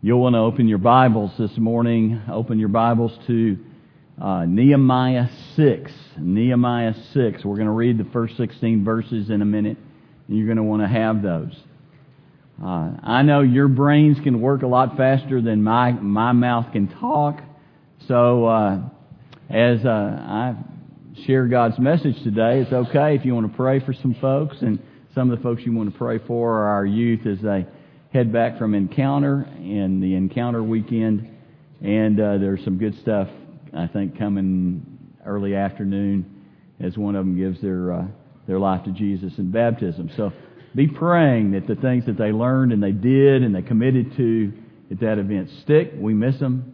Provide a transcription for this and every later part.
You'll want to open your Bibles this morning. Open your Bibles to Nehemiah 6. Nehemiah 6. We're going to read the first 16 verses in a minute, and you're going to want to have those. I know your brains can work a lot faster than my mouth can talk. So as I share God's message today, it's okay if you want to pray for some folks, and some of the folks you want to pray for are our youth as they head back from Encounter and the Encounter weekend, and there's some good stuff, I think, coming early afternoon as one of them gives their life to Jesus in baptism. So be praying that the things that they learned and they did and they committed to at that event stick. We miss them,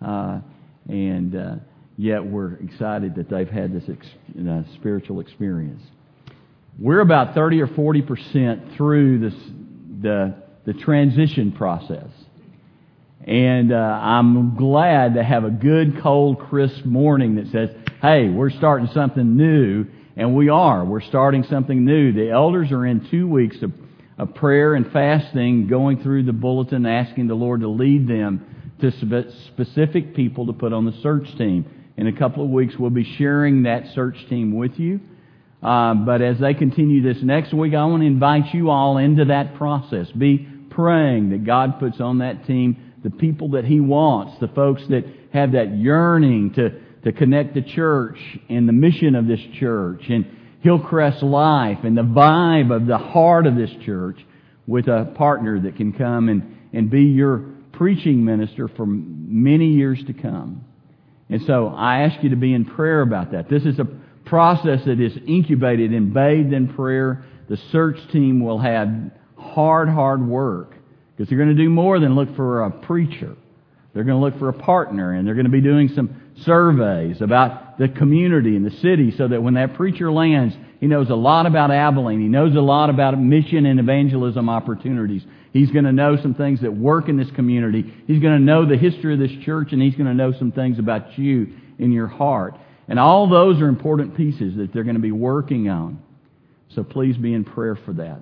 and yet we're excited that they've had this spiritual experience. We're about 30 or 40% through the transition process. And I'm glad to have a good, cold, crisp morning that says, hey, we're starting something new. And we are. We're starting something new. The elders are in 2 weeks of prayer and fasting, going through the bulletin, asking the Lord to lead them to specific people to put on the search team. In a couple of weeks, we'll be sharing that search team with you. But as they continue this next week, I want to invite you all into that process. Be praying that God puts on that team the people that He wants, the folks that have that yearning to connect the church and the mission of this church and Hillcrest Life and the vibe of the heart of this church with a partner that can come and be your preaching minister for many years to come. And so I ask you to be in prayer about that. This is a process that is incubated and bathed in prayer. The search team will have hard work because they're going to do more than look for a preacher. They're going to look for a partner, and they're going to be doing some surveys about the community and the city so that when that preacher lands, he knows a lot about Abilene. He knows a lot about mission and evangelism opportunities. He's going to know some things that work in this community. He's going to know the history of this church, and he's going to know some things about you in your heart. And all those are important pieces that they're going to be working on. So please be in prayer for that.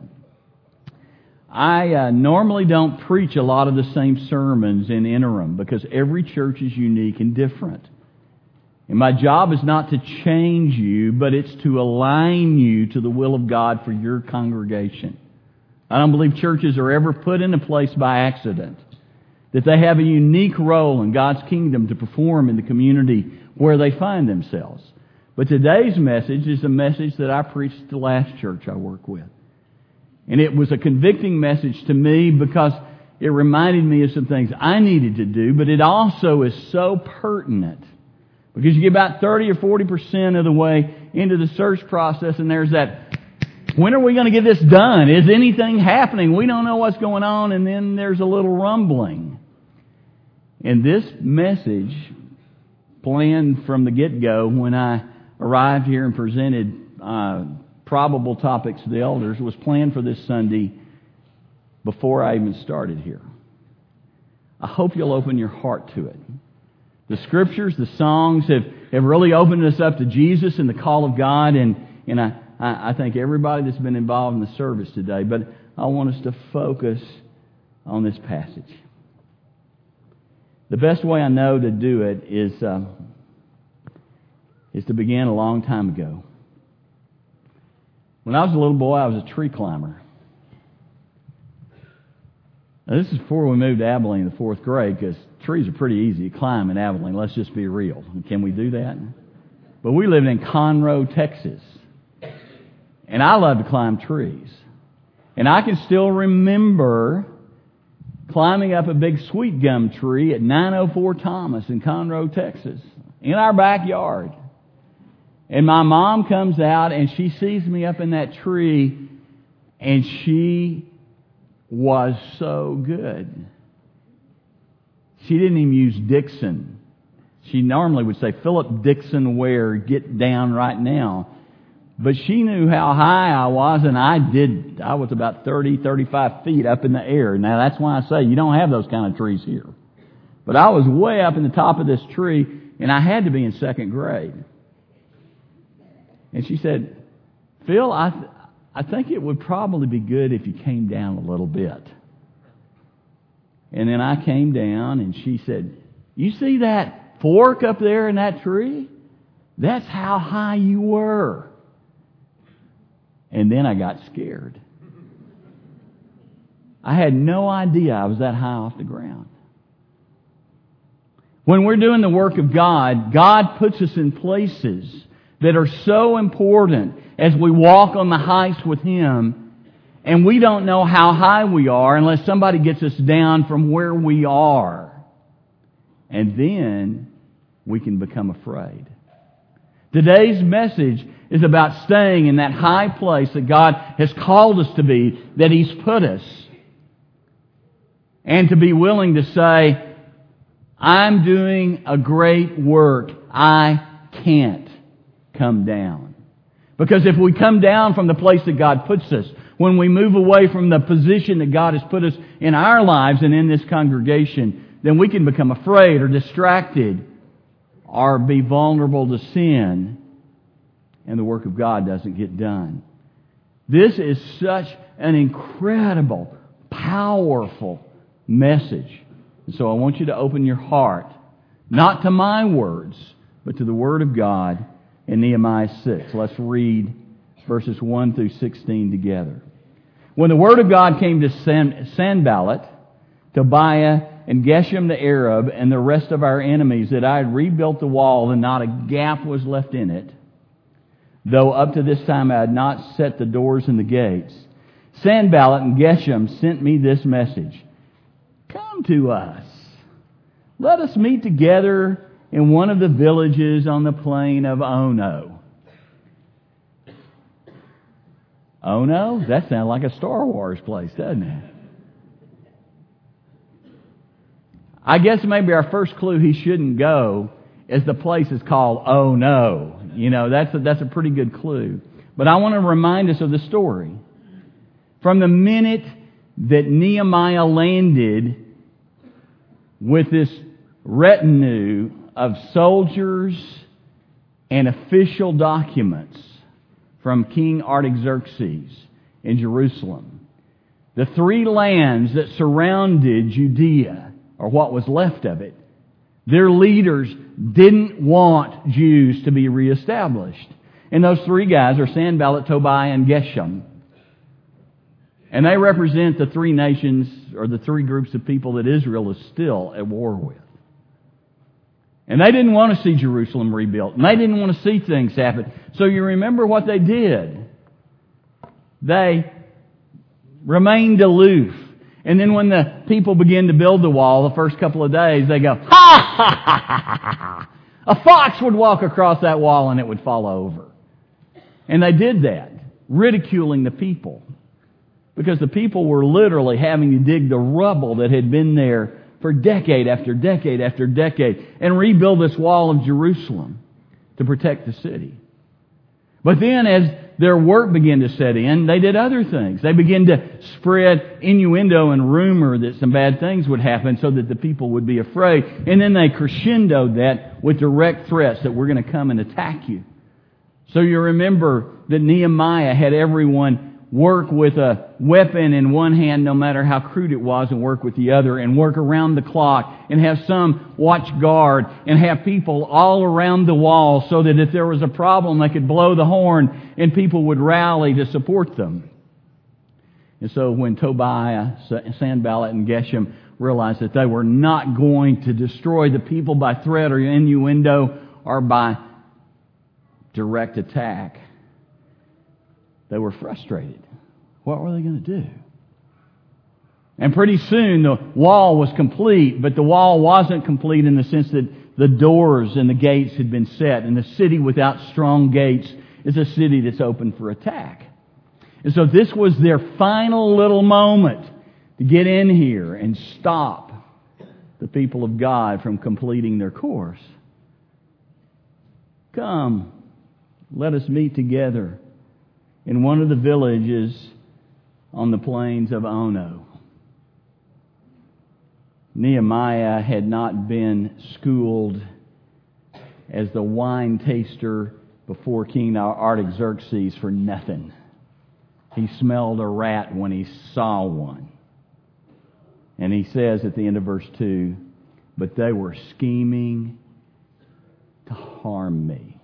I normally don't preach a lot of the same sermons in interim because every church is unique and different. And my job is not to change you, but it's to align you to the will of God for your congregation. I don't believe churches are ever put into place by accident. That they have a unique role in God's kingdom to perform in the community where they find themselves. But today's message is a message that I preached at the last church I work with. And it was a convicting message to me because it reminded me of some things I needed to do, but it also is so pertinent. Because you get about 30 or 40% of the way into the search process, and there's that, when are we going to get this done? Is anything happening? We don't know what's going on, and then there's a little rumbling. And this message, planned from the get-go when I arrived here and presented probable topics to the elders, was planned for this Sunday before I even started here. I hope you'll open your heart to it. The Scriptures, the songs have really opened us up to Jesus and the call of God, and I think everybody that's been involved in the service today, but I want us to focus on this passage. The best way I know to do it is to begin a long time ago. When I was a little boy, I was a tree climber. Now, this is before we moved to Abilene in the 4th grade, because trees are pretty easy to climb in Abilene. Let's just be real. Can we do that? But we lived in Conroe, Texas. And I love to climb trees. And I can still remember climbing up a big sweet gum tree at 904 Thomas in Conroe, Texas, in our backyard. And my mom comes out and she sees me up in that tree, and she was so good. She didn't even use Dixon. She normally would say, Philip Dixon Ware, get down right now. But she knew how high I was, and I was about 30, 35 feet up in the air. Now that's why I say you don't have those kind of trees here. But I was way up in the top of this tree, and I had to be in 2nd grade. And she said, Phil, I think it would probably be good if you came down a little bit. And then I came down and she said, "You see that fork up there in that tree? That's how high you were." And then I got scared. I had no idea I was that high off the ground. When we're doing the work of God, God puts us in places that are so important as we walk on the heights with Him, and we don't know how high we are unless somebody gets us down from where we are. And then we can become afraid. Today's message is about staying in that high place that God has called us to be, that He's put us. And to be willing to say, I'm doing a great work. I can't come down. Because if we come down from the place that God puts us, when we move away from the position that God has put us in our lives and in this congregation, then we can become afraid or distracted or be vulnerable to sin, and the work of God doesn't get done. This is such an incredible, powerful message. And so I want you to open your heart, not to my words, but to the Word of God in Nehemiah 6. Let's read verses 1 through 16 together. When the Word of God came to Sanballat, Tobiah, and Geshem the Arab, and the rest of our enemies, that I had rebuilt the wall and not a gap was left in it, though up to this time I had not set the doors and the gates, Sanballat and Geshem sent me this message. Come to us. Let us meet together in one of the villages on the plain of Ono. Ono? That sounds like a Star Wars place, doesn't it? I guess maybe our first clue he shouldn't go is the place is called Oh No. You know, that's a pretty good clue. But I want to remind us of the story. From the minute that Nehemiah landed with this retinue of soldiers and official documents from King Artaxerxes in Jerusalem, the three lands that surrounded Judea, or what was left of it, their leaders didn't want Jews to be reestablished. And those three guys are Sanballat, Tobiah, and Geshem. And they represent the three nations, or the three groups of people that Israel is still at war with. And they didn't want to see Jerusalem rebuilt. And they didn't want to see things happen. So you remember what they did. They remained aloof. And then when the people began to build the wall the first couple of days, they go, ha ha ha ha ha! A fox would walk across that wall and it would fall over. And they did that, ridiculing the people. Because the people were literally having to dig the rubble that had been there for decade after decade after decade and rebuild this wall of Jerusalem to protect the city. But then as their work began to set in, they did other things. They began to spread innuendo and rumor that some bad things would happen so that the people would be afraid. And then they crescendoed that with direct threats that we're going to come and attack you. So you remember that Nehemiah had everyone work with a weapon in one hand, no matter how crude it was, and work with the other, and work around the clock, and have some watch guard, and have people all around the wall so that if there was a problem, they could blow the horn, and people would rally to support them. And so when Tobiah, Sanballat, and Geshem realized that they were not going to destroy the people by threat or innuendo or by direct attack, they were frustrated. What were they going to do? And pretty soon the wall was complete, but the wall wasn't complete in the sense that the doors and the gates had been set. And the city without strong gates is a city that's open for attack. And so this was their final little moment to get in here and stop the people of God from completing their course. Come, let us meet together in one of the villages on the plains of Ono. Nehemiah had not been schooled as the wine taster before King Artaxerxes for nothing. He smelled a rat when he saw one. And he says at the end of verse 2, but they were scheming to harm me.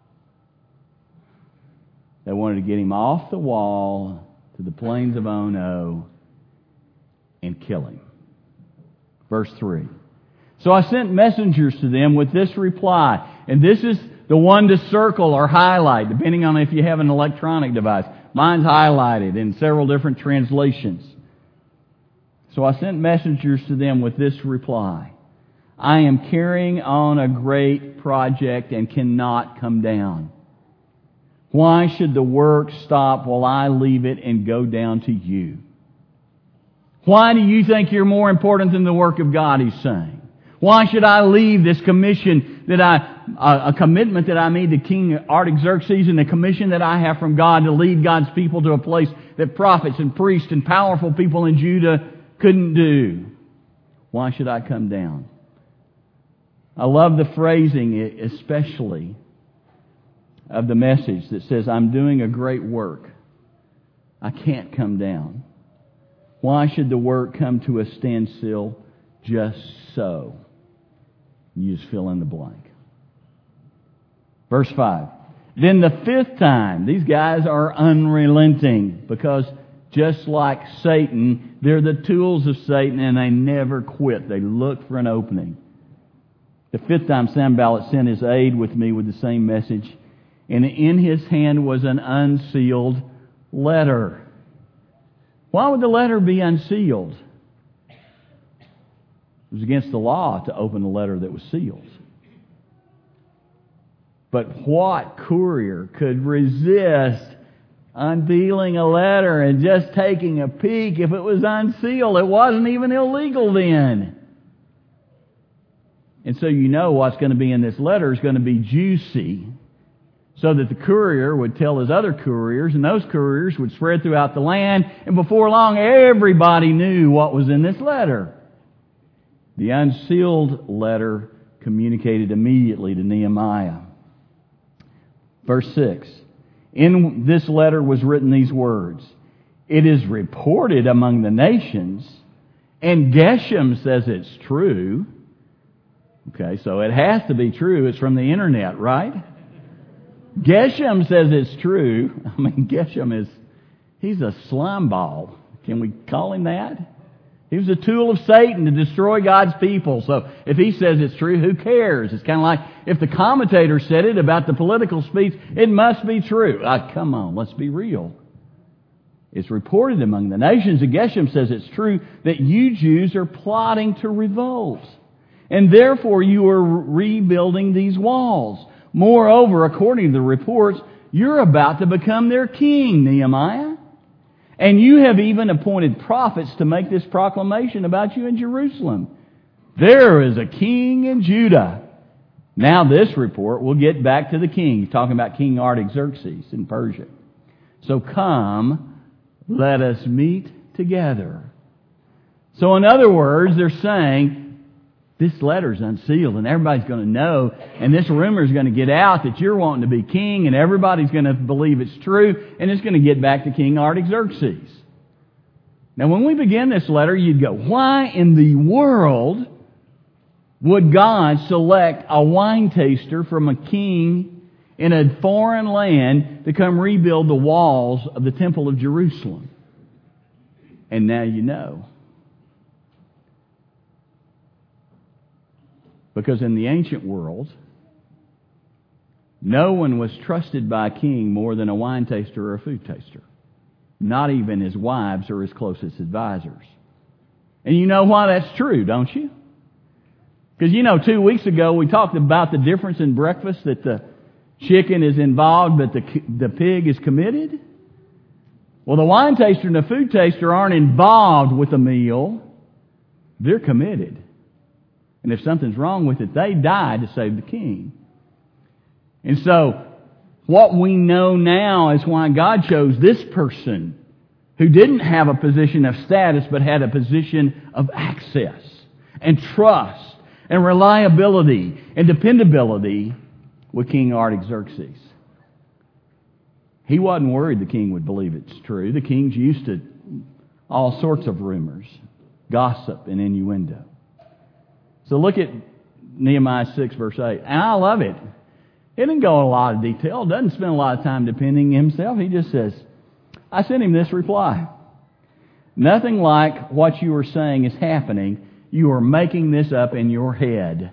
They wanted to get him off the wall to the plains of Ono and kill him. Verse 3. So I sent messengers to them with this reply. And this is the one to circle or highlight, depending on if you have an electronic device. Mine's highlighted in several different translations. So I sent messengers to them with this reply. I am carrying on a great project and cannot come down. Why should the work stop while I leave it and go down to you? Why do you think you're more important than the work of God, he's saying? Why should I leave this commission a commitment that I made to King Artaxerxes and a commission that I have from God to lead God's people to a place that prophets and priests and powerful people in Judah couldn't do? Why should I come down? I love the phrasing, especially of the message that says, I'm doing a great work. I can't come down. Why should the work come to a standstill just so? You just fill in the blank. Verse 5. Then the fifth time, these guys are unrelenting because just like Satan, they're the tools of Satan and they never quit. They look for an opening. The fifth time Sanballat sent his aide with me with the same message, and in his hand was an unsealed letter. Why would the letter be unsealed? It was against the law to open a letter that was sealed. But what courier could resist unveiling a letter and just taking a peek if it was unsealed? It wasn't even illegal then. And so you know what's going to be in this letter is going to be juicy, so that the courier would tell his other couriers, and those couriers would spread throughout the land, and before long everybody knew what was in this letter. The unsealed letter communicated immediately to Nehemiah. Verse 6. In this letter was written these words, it is reported among the nations, and Geshem says it's true. Okay, so it has to be true. It's from the internet, right? Geshem says it's true. I mean, Geshem he's a slime ball. Can we call him that? He was a tool of Satan to destroy God's people. So if he says it's true, who cares? It's kind of like if the commentator said it about the political speech, it must be true. Come on, let's be real. It's reported among the nations, and Geshem says it's true, that you Jews are plotting to revolt. And therefore you are rebuilding these walls. Moreover, according to the reports, you're about to become their king, Nehemiah. And you have even appointed prophets to make this proclamation about you in Jerusalem. There is a king in Judah. Now this report will get back to the king. He's talking about King Artaxerxes in Persia. So come, let us meet together. So in other words, they're saying, this letter's unsealed and everybody's going to know, and this rumor's going to get out that you're wanting to be king, and everybody's going to believe it's true, and it's going to get back to King Artaxerxes. Now when we begin this letter, you'd go, why in the world would God select a wine taster from a king in a foreign land to come rebuild the walls of the Temple of Jerusalem? And now you know. Because in the ancient world, no one was trusted by a king more than a wine taster or a food taster. Not even his wives or his closest advisors. And you know why that's true, don't you? Because 2 weeks ago we talked about the difference in breakfast, that the chicken is involved but the pig is committed. Well, the wine taster and the food taster aren't involved with the meal. They're committed. And if something's wrong with it, they die to save the king. And so, what we know now is why God chose this person who didn't have a position of status but had a position of access and trust and reliability and dependability with King Artaxerxes. He wasn't worried the king would believe it's true. The king's used to all sorts of rumors. gossip and innuendo. So look at Nehemiah 6, verse 8. And I love it. It didn't go in a lot of detail. Doesn't spend a lot of time defending himself. He just says, I sent him this reply. Nothing like what you are saying is happening. You are making this up in your head.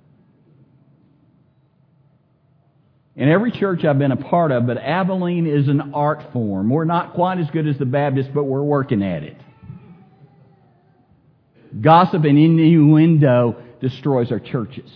In every church I've been a part of, but Abilene is an art form. We're not quite as good as the Baptists, but we're working at it. Gossip and innuendo destroys our churches.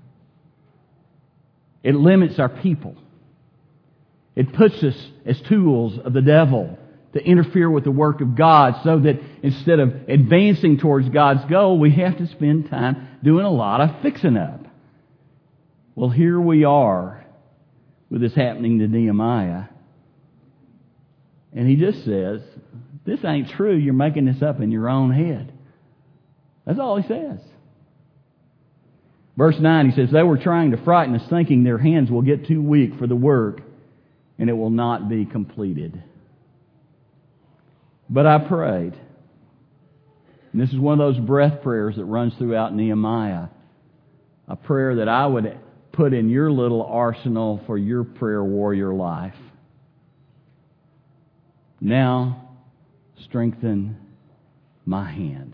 It limits our people. It puts us as tools of the devil to interfere with the work of God, so that instead of advancing towards God's goal, we have to spend time doing a lot of fixing up. Well, here we are with this happening to Nehemiah. And he just says, this ain't true. You're making this up in your own head. That's all he says. Verse 9, he says, they were trying to frighten us, thinking their hands will get too weak for the work and it will not be completed. But I prayed. And this is one of those breath prayers that runs throughout Nehemiah. A prayer that I would put in your little arsenal for your prayer warrior life. Now, strengthen my hands.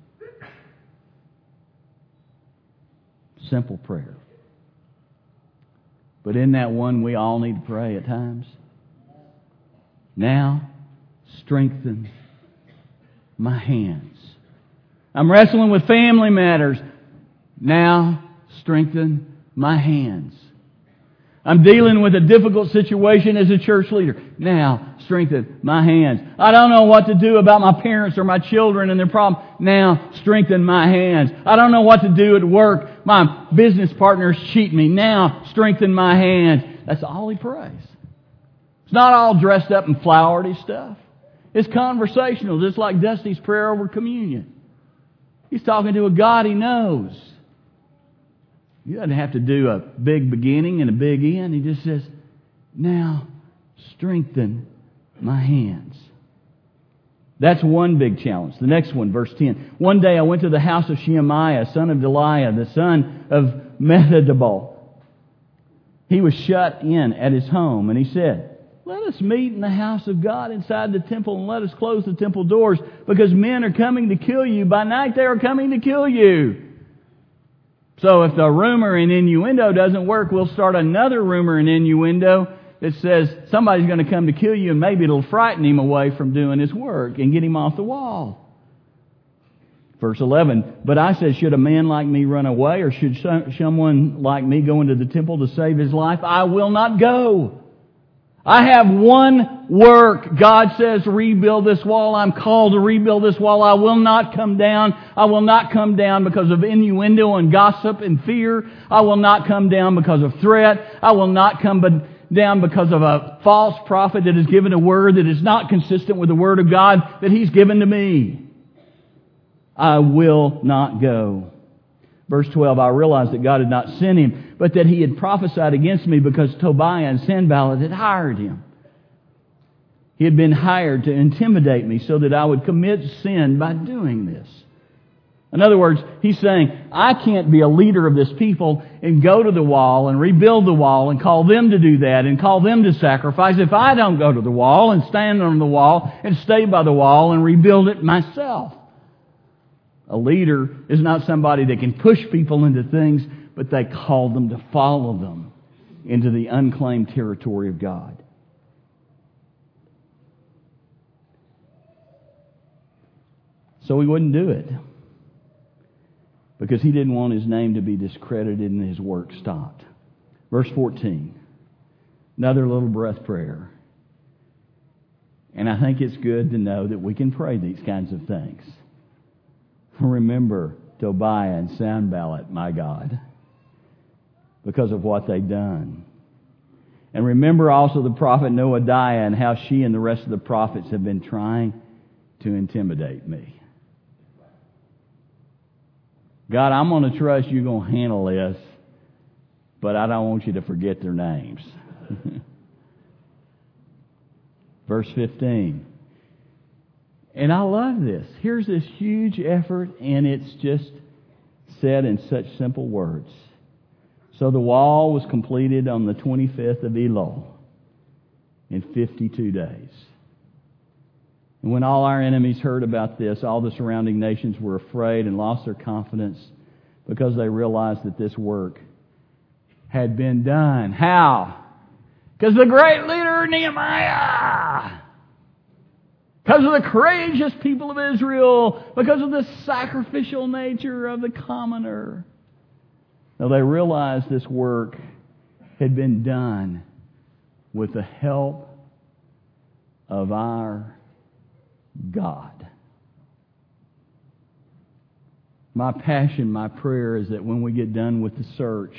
Simple prayer. But isn't that one we all need to pray at times? Now, strengthen my hands. I'm wrestling with family matters. Now, strengthen my hands. I'm dealing with a difficult situation as a church leader. Now, strengthen my hands. I don't know what to do about my parents or my children and their problem. Now, strengthen my hands. I don't know what to do at work. My business partners cheat me. Now, strengthen my hands. That's all he prays. It's not all dressed up and flowery stuff. It's conversational, just like Dusty's prayer over communion. He's talking to a God he knows. He doesn't have to do a big beginning and a big end. He just says, now strengthen my hands. That's one big challenge. The next one, verse 10. One day I went to the house of Shemaiah, son of Delaiah, the son of Mehetabel. He was shut in at his home, and he said, let us meet in the house of God inside the temple, and let us close the temple doors, because men are coming to kill you. By night they are coming to kill you. So if the rumor and innuendo doesn't work, we'll start another rumor and innuendo that says somebody's going to come to kill you, and maybe it'll frighten him away from doing his work and get him off the wall. Verse 11, but I said, should a man like me run away, or should someone like me go into the temple to save his life? I will not go. I have one work. God says, rebuild this wall. I'm called to rebuild this wall. I will not come down. I will not come down because of innuendo and gossip and fear. I will not come down because of threat. I will not come down because of a false prophet that has given a word that is not consistent with the word of God that he's given to me. I will not go. Verse 12, I realized that God had not sent him, but that he had prophesied against me because Tobiah and Sanballat had hired him. He had been hired to intimidate me so that I would commit sin by doing this. In other words, he's saying, I can't be a leader of this people and go to the wall and rebuild the wall and call them to do that and call them to sacrifice if I don't go to the wall and stand on the wall and stay by the wall and rebuild it myself. A leader is not somebody that can push people into things, but they call them to follow them into the unclaimed territory of God. So he wouldn't do it because he didn't want his name to be discredited and his work stopped. Verse 14, another little breath prayer. And I think it's good to know that we can pray these kinds of things. Remember Tobiah and Sanballat, my God, because of what they've done. And remember also the prophet Noadiah and how she and the rest of the prophets have been trying to intimidate me. God, I'm going to trust you're going to handle this, but I don't want you to forget their names. Verse 15. And I love this. Here's this huge effort, and it's just said in such simple words. So the wall was completed on the 25th of Elul in 52 days. And when all our enemies heard about this, all the surrounding nations were afraid and lost their confidence because they realized that this work had been done. How? Because the great leader Nehemiah, because of the courageous people of Israel, because of the sacrificial nature of the commoner. Now they realized this work had been done with the help of our God. My passion, my prayer is that when we get done with the search,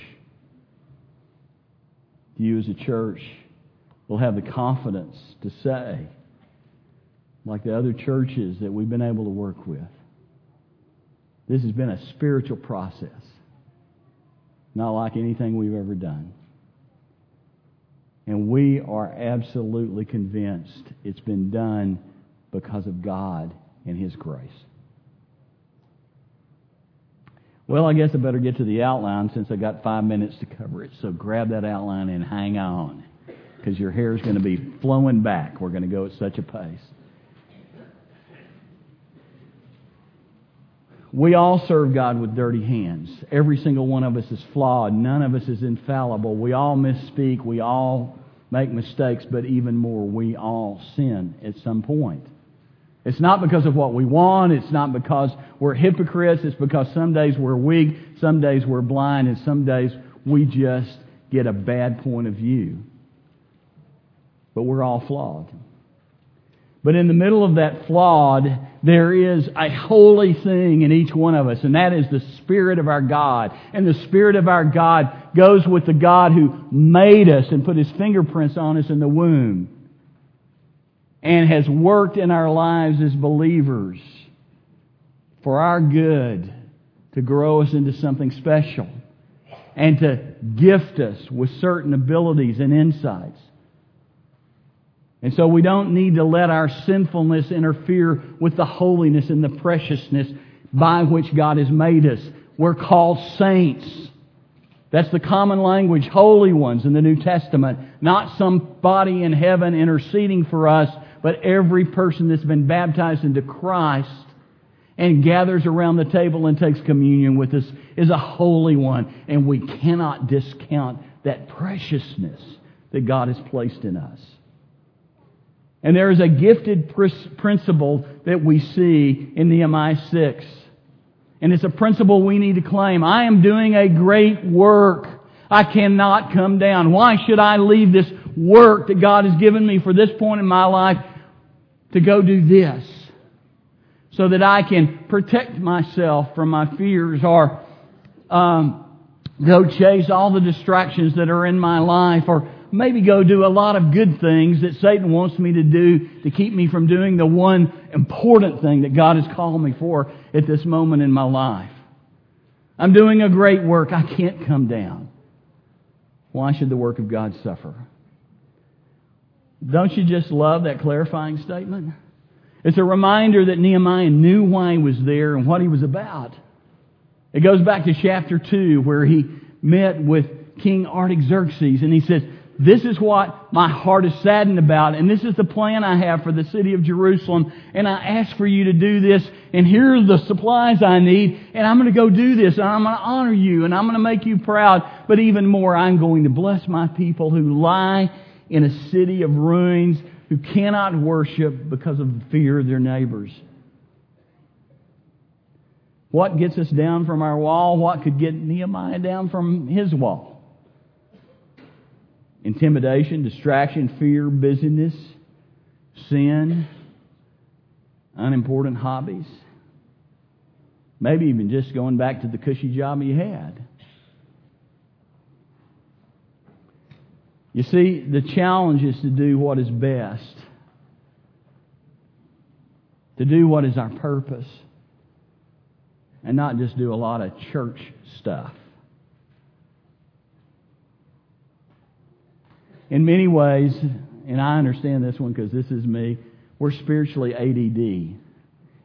you as a church will have the confidence to say, like the other churches that we've been able to work with, this has been a spiritual process, not like anything we've ever done. And we are absolutely convinced it's been done because of God and His grace. Well, I guess I better get to the outline since I got 5 minutes to cover it. So grab that outline and hang on, because your hair is going to be flowing back. We're going to go at such a pace. We all serve God with dirty hands. Every single one of us is flawed. None of us is infallible. We all misspeak. We all make mistakes. But even more, we all sin at some point. It's not because of what we want. It's not because we're hypocrites. It's because some days we're weak, some days we're blind, and some days we just get a bad point of view. But we're all flawed. But in the middle of that flawed, there is a holy thing in each one of us, and that is the Spirit of our God. And the Spirit of our God goes with the God who made us and put His fingerprints on us in the womb, and has worked in our lives as believers for our good, to grow us into something special, and to gift us with certain abilities and insights. And so we don't need to let our sinfulness interfere with the holiness and the preciousness by which God has made us. We're called saints. That's the common language, holy ones in the New Testament. Not somebody in heaven interceding for us, but every person that's been baptized into Christ and gathers around the table and takes communion with us is a holy one. And we cannot discount that preciousness that God has placed in us. And there is a gifted principle that we see in Nehemiah 6. And it's a principle we need to claim. I am doing a great work. I cannot come down. Why should I leave this work that God has given me for this point in my life to go do this? So that I can protect myself from my fears, or go chase all the distractions that are in my life, or maybe go do a lot of good things that Satan wants me to do to keep me from doing the one important thing that God has called me for at this moment in my life. I'm doing a great work. I can't come down. Why should the work of God suffer? Don't you just love that clarifying statement? It's a reminder that Nehemiah knew why he was there and what he was about. It goes back to chapter 2 where he met with King Artaxerxes, and he says, this is what my heart is saddened about, and this is the plan I have for the city of Jerusalem, and I ask for you to do this, and here are the supplies I need, and I'm going to go do this, and I'm going to honor you, and I'm going to make you proud, but even more, I'm going to bless my people who lie in a city of ruins, who cannot worship because of the fear of their neighbors. What gets us down from our wall? What could get Nehemiah down from his wall? Intimidation, distraction, fear, busyness, sin, unimportant hobbies. Maybe even just going back to the cushy job he had. You see, the challenge is to do what is best. To do what is our purpose. And not just do a lot of church stuff. In many ways, and I understand this one because this is me, we're spiritually ADD.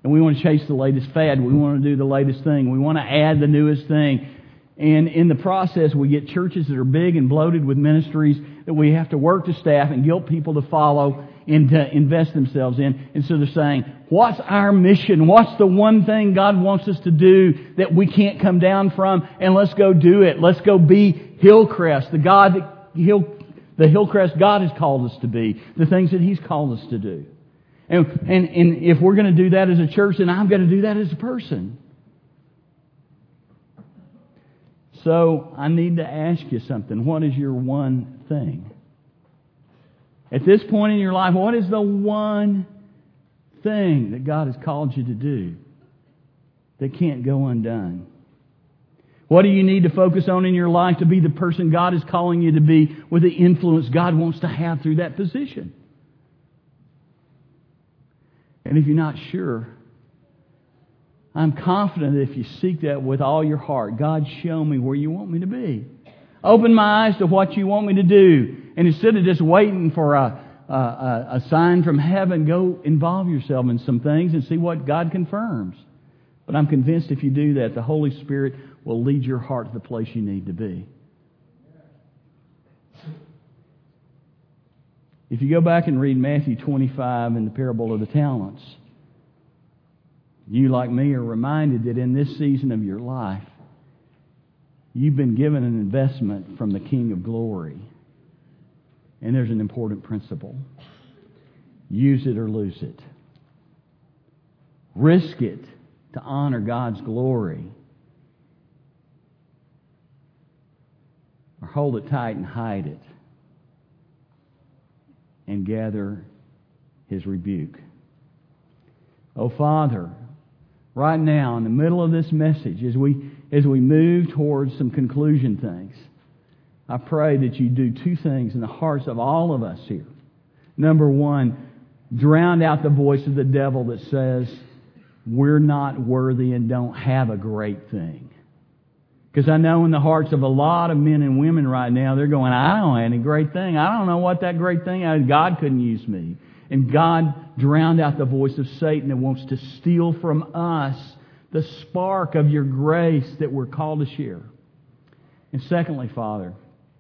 And we want to chase the latest fad. We want to do the latest thing. We want to add the newest thing. And in the process, we get churches that are big and bloated with ministries that we have to work to staff and guilt people to follow and to invest themselves in. And so they're saying, what's our mission? What's the one thing God wants us to do that we can't come down from? And let's go do it. Let's go be Hillcrest, the Hillcrest God has called us to be, the things that He's called us to do. And if we're going to do that as a church, then I've got to do that as a person. So I need to ask you something. What is your one thing? At this point in your life, what is the one thing that God has called you to do that can't go undone? What do you need to focus on in your life to be the person God is calling you to be with the influence God wants to have through that position? And if you're not sure, I'm confident that if you seek that with all your heart, God, show me where you want me to be. Open my eyes to what you want me to do. And instead of just waiting for a sign from heaven, go involve yourself in some things and see what God confirms. But I'm convinced if you do that, the Holy Spirit will lead your heart to the place you need to be. If you go back and read Matthew 25 in the parable of the talents, you, like me, are reminded that in this season of your life, you've been given an investment from the King of Glory. And there's an important principle. Use it or lose it. Risk it to honor God's glory. Or hold it tight and hide it. And gather His rebuke. Oh, Father, right now, in the middle of this message, as we move towards some conclusion things, I pray that you do two things in the hearts of all of us here. Number one, drown out the voice of the devil that says, we're not worthy and don't have a great thing. Because I know in the hearts of a lot of men and women right now, they're going, I don't have any great thing. I don't know what that great thing is. God couldn't use me. And God drowned out the voice of Satan that wants to steal from us the spark of your grace that we're called to share. And secondly, Father,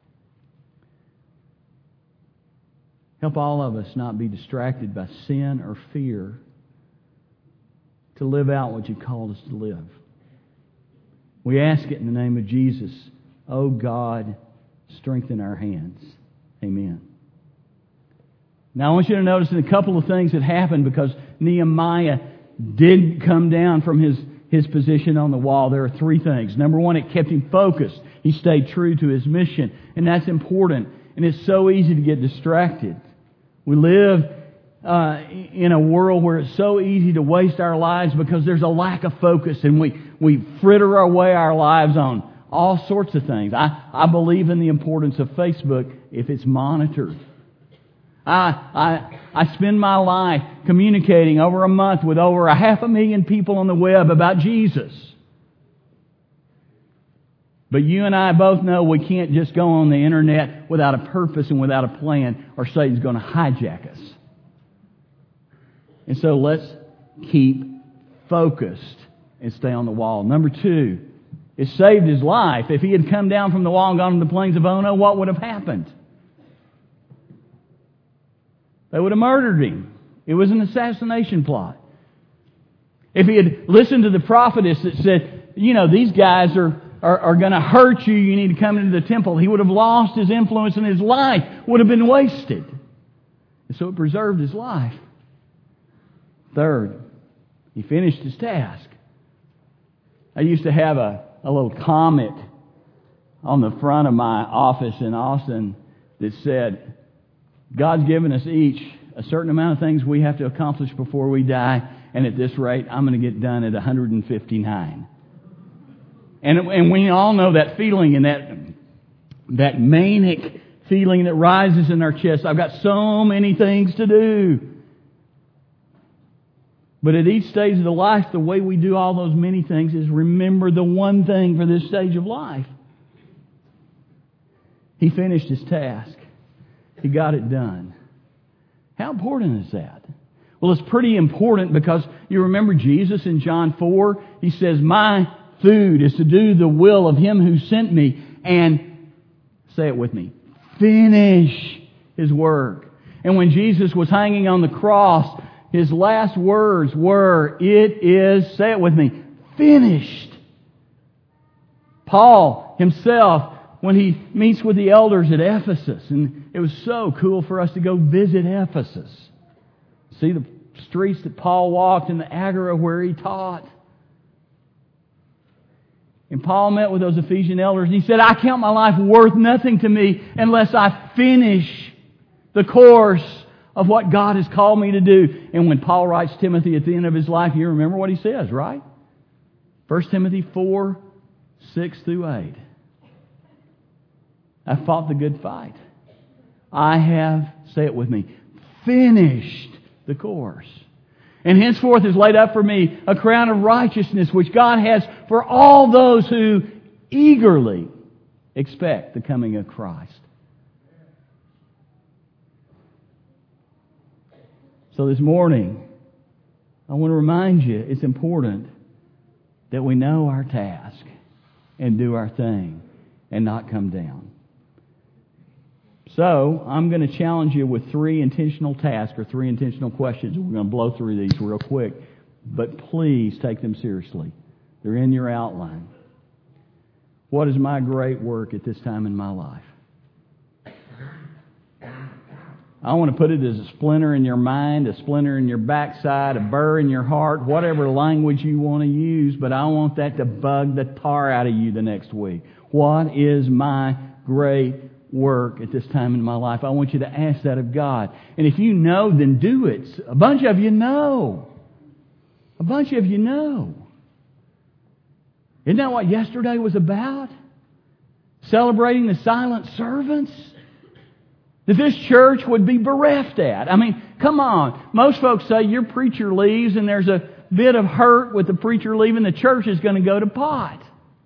help all of us not be distracted by sin or fear to live out what you called us to live. We ask it in the name of Jesus. Oh God, strengthen our hands. Amen. Now I want you to notice a couple of things that happened because Nehemiah did come down from his position on the wall. There are three things. Number one, it kept him focused. He stayed true to his mission. And that's important. And it's so easy to get distracted. We live in a world where it's so easy to waste our lives because there's a lack of focus and we fritter away our lives on all sorts of things. I believe in the importance of Facebook if it's monitored. I spend my life communicating over a month with over 500,000 people on the web about Jesus. But you and I both know we can't just go on the internet without a purpose and without a plan, or Satan's going to hijack us. And so let's keep focused and stay on the wall. Number two, it saved his life. If he had come down from the wall and gone to the plains of Ono, what would have happened? They would have murdered him. It was an assassination plot. If he had listened to the prophetess that said, these guys are going to hurt you, you need to come into the temple, he would have lost his influence and his life would have been wasted. And so it preserved his life. Third, he finished his task. I used to have a little comment on the front of my office in Austin that said, God's given us each a certain amount of things we have to accomplish before we die, and at this rate, I'm going to get done at 159. And we all know that feeling and that manic feeling that rises in our chest. I've got so many things to do. But at each stage of the life, the way we do all those many things is remember the one thing for this stage of life. He finished his task. He got it done. How important is that? Well, it's pretty important because you remember Jesus in John 4? He says, my food is to do the will of Him who sent me and, say it with me, finish His work. And when Jesus was hanging on the cross, His last words were, it is, say it with me, finished. Paul himself, when he meets with the elders at Ephesus, and it was so cool for us to go visit Ephesus. See the streets that Paul walked and the agora where he taught. And Paul met with those Ephesian elders and he said, I count my life worth nothing to me unless I finish the course of what God has called me to do. And when Paul writes Timothy at the end of his life, you remember what he says, right? 1 Timothy 4, 6 through 8. I fought the good fight. I have, say it with me, finished the course. And henceforth is laid up for me a crown of righteousness which God has for all those who eagerly expect the coming of Christ. So this morning, I want to remind you it's important that we know our task and do our thing and not come down. So, I'm going to challenge you with 3 intentional tasks or 3 intentional questions. We're going to blow through these real quick. But please take them seriously. They're in your outline. What is my great work at this time in my life? I want to put it as a splinter in your mind, a splinter in your backside, a burr in your heart, whatever language you want to use, but I want that to bug the tar out of you the next week. What is my great work at this time in my life? I want you to ask that of God. And if you know, then do it. A bunch of you know. A bunch of you know. Isn't that what yesterday was about? Celebrating the silent servants? That this church would be bereft at. I mean, come on. Most folks say your preacher leaves and there's a bit of hurt with the preacher leaving. The church is going to go to pot.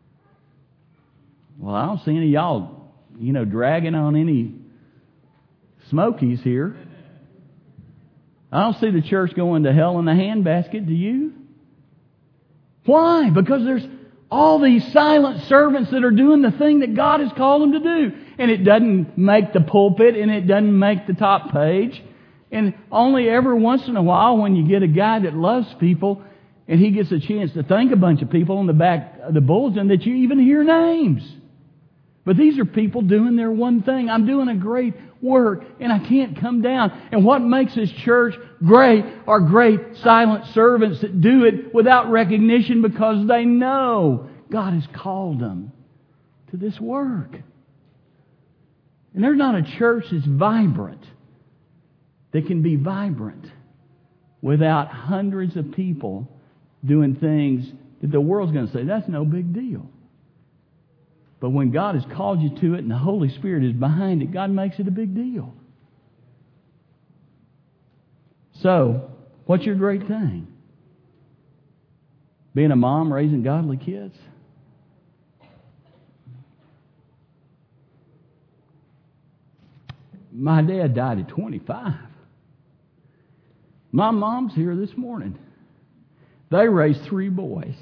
Well, I don't see any of y'all, dragging on any smokies here. I don't see the church going to hell in a handbasket. Do you? Why? Because there's all these silent servants that are doing the thing that God has called them to do. And it doesn't make the pulpit and it doesn't make the top page. And only every once in a while when you get a guy that loves people and he gets a chance to thank a bunch of people on the back of the bulletin that you even hear names. But these are people doing their one thing. I'm doing a great work and I can't come down. And what makes this church great are great silent servants that do it without recognition because they know God has called them to this work. And there's not a church that's vibrant that can be vibrant without hundreds of people doing things that the world's going to say, that's no big deal. But when God has called you to it and the Holy Spirit is behind it, God makes it a big deal. So, what's your great thing? Being a mom raising godly kids? My dad died at 25. My mom's here this morning. They raised 3 boys.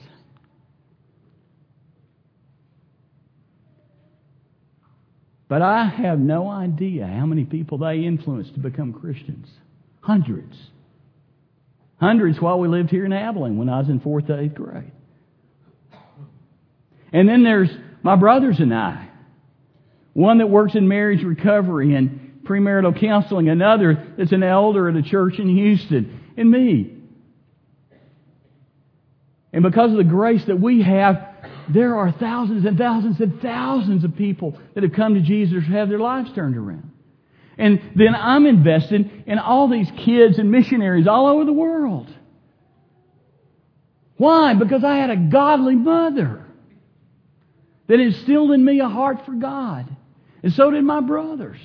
But I have no idea how many people they influenced to become Christians. Hundreds. Hundreds while we lived here in Abilene when I was in 4th to 8th grade. And then there's my brothers and I. One that works in marriage recovery and premarital counseling. Another that's an elder at a church in Houston. And me. And because of the grace that we have, there are thousands and thousands and thousands of people that have come to Jesus who have their lives turned around. And then I'm invested in all these kids and missionaries all over the world. Why? Because I had a godly mother that instilled in me a heart for God. And so did my brothers.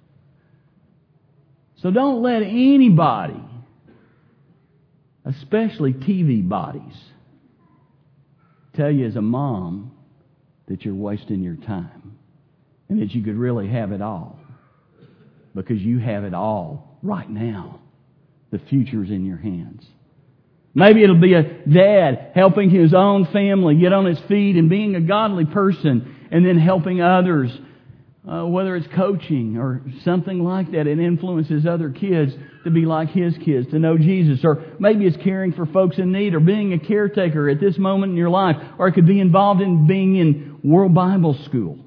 So don't let anybody, especially TV bodies, tell you as a mom that you're wasting your time and that you could really have it all because you have it all right now. the future's in your hands. Maybe it'll be a dad helping his own family get on its feet and being a godly person, and then helping others, whether it's coaching or something like that. It influences other kids to be like his kids, to know Jesus. Or maybe it's caring for folks in need, or being a caretaker at this moment in your life. Or it could be involved in being in World Bible School,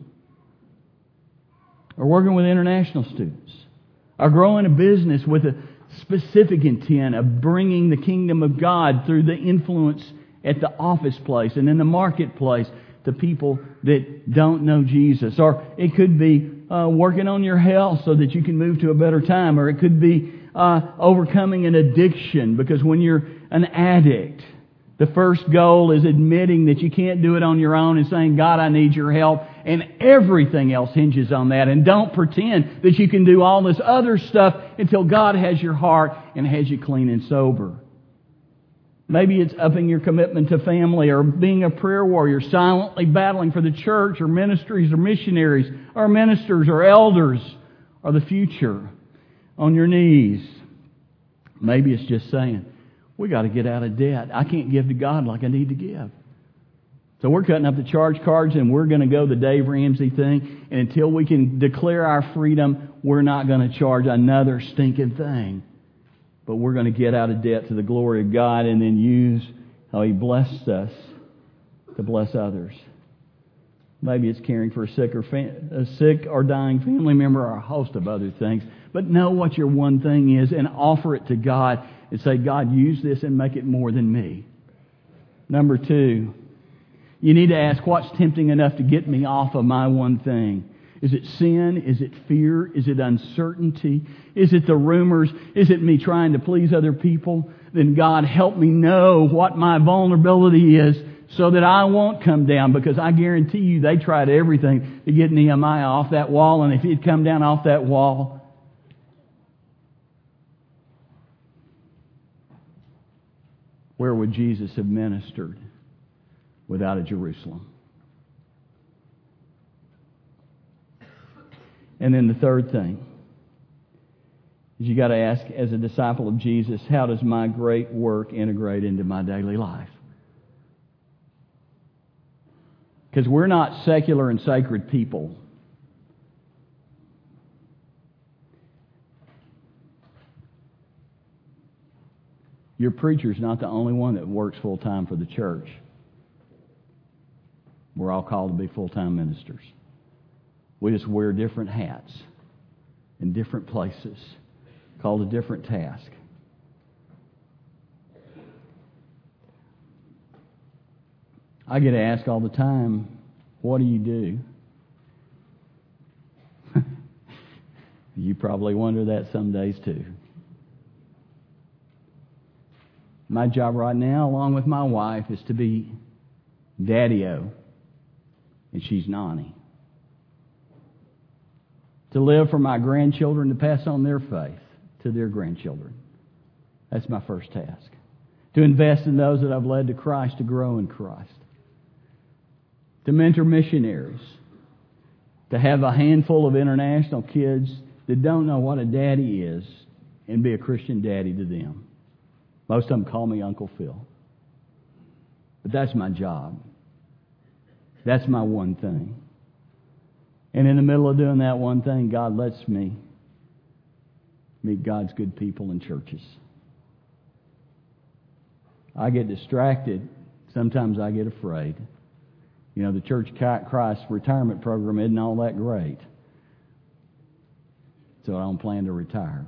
or working with international students, or growing a business with a specific intent of bringing the kingdom of God through the influence at the office place and in the marketplace to people that don't know Jesus. Or it could be working on your health so that you can move to a better time. Or it could be overcoming an addiction, because when you're an addict, the first goal is admitting that you can't do it on your own and saying, God, I need your help. And everything else hinges on that. And don't pretend that you can do all this other stuff until God has your heart and has you clean and sober. Maybe it's upping your commitment to family, or being a prayer warrior, silently battling for the church or ministries or missionaries or ministers or elders or the future on your knees. Maybe it's just saying, we got to get out of debt. I can't give to God like I need to give. So we're cutting up the charge cards, and we're going to go the Dave Ramsey thing. And until we can declare our freedom, we're not going to charge another stinking thing. But we're going to get out of debt to the glory of God, and then use how He blessed us to bless others. Maybe it's caring for a sick or dying family member, or a host of other things. But know what your one thing is and offer it to God and say, God, use this and make it more than me. Number 2, you need to ask, what's tempting enough to get me off of my one thing? Is it sin? Is it fear? Is it uncertainty? Is it the rumors? Is it me trying to please other people? Then God, help me know what my vulnerability is so that I won't come down, because I guarantee you they tried everything to get Nehemiah off that wall, and if he'd come down off that wall, where would Jesus have ministered without a Jerusalem? And then the third thing is, you got to ask, as a disciple of Jesus, how does my great work integrate into my daily life? Because we're not secular and sacred people. Your preacher's not the only one that works full-time for the church. We're all called to be full-time ministers. We just wear different hats in different places, called a different task. I get asked all the time, what do you do? You probably wonder that some days too. My job right now, along with my wife, is to be daddy-o, and she's Nani. To live for my grandchildren, to pass on their faith to their grandchildren. That's my first task. To invest in those that I've led to Christ, to grow in Christ. To mentor missionaries. To have a handful of international kids that don't know what a daddy is, and be a Christian daddy to them. Most of them call me Uncle Phil. But that's my job. That's my one thing. And in the middle of doing that one thing, God lets me meet God's good people in churches. I get distracted. Sometimes I get afraid. You know, the Church of Christ retirement program isn't all that great. So I don't plan to retire.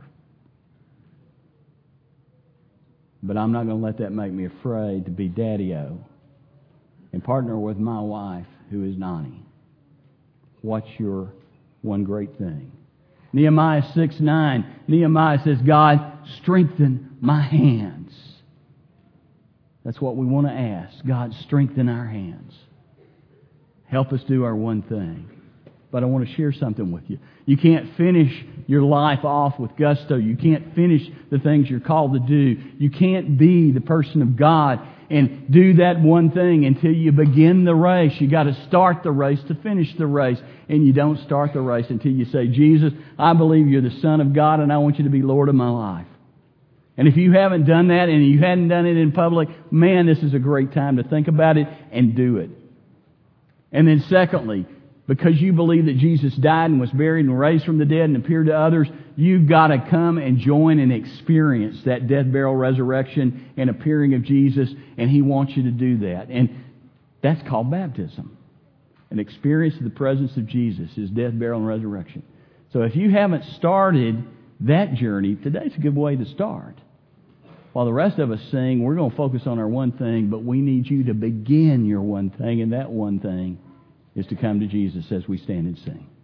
But I'm not going to let that make me afraid to be daddy-o and partner with my wife, who is Nani. What's your one great thing? Nehemiah 6:9. Nehemiah says, God, strengthen my hands. That's what we want to ask. God, strengthen our hands. Help us do our one thing. But I want to share something with you. You can't finish your life off with gusto. You can't finish the things you're called to do. You can't be the person of God and do that one thing until you begin the race. You got to start the race to finish the race. And you don't start the race until you say, Jesus, I believe you're the Son of God, and I want you to be Lord of my life. And if you haven't done that and you hadn't done it in public, man, this is a great time to think about it and do it. And then secondly, because you believe that Jesus died and was buried and raised from the dead and appeared to others, you've got to come and join and experience that death, burial, resurrection, and appearing of Jesus, and He wants you to do that. And that's called baptism. An experience of the presence of Jesus, His death, burial, and resurrection. So if you haven't started that journey, today's a good way to start. While the rest of us sing, we're going to focus on our one thing, but we need you to begin your one thing, and that one thing is to come to Jesus as we stand and sing.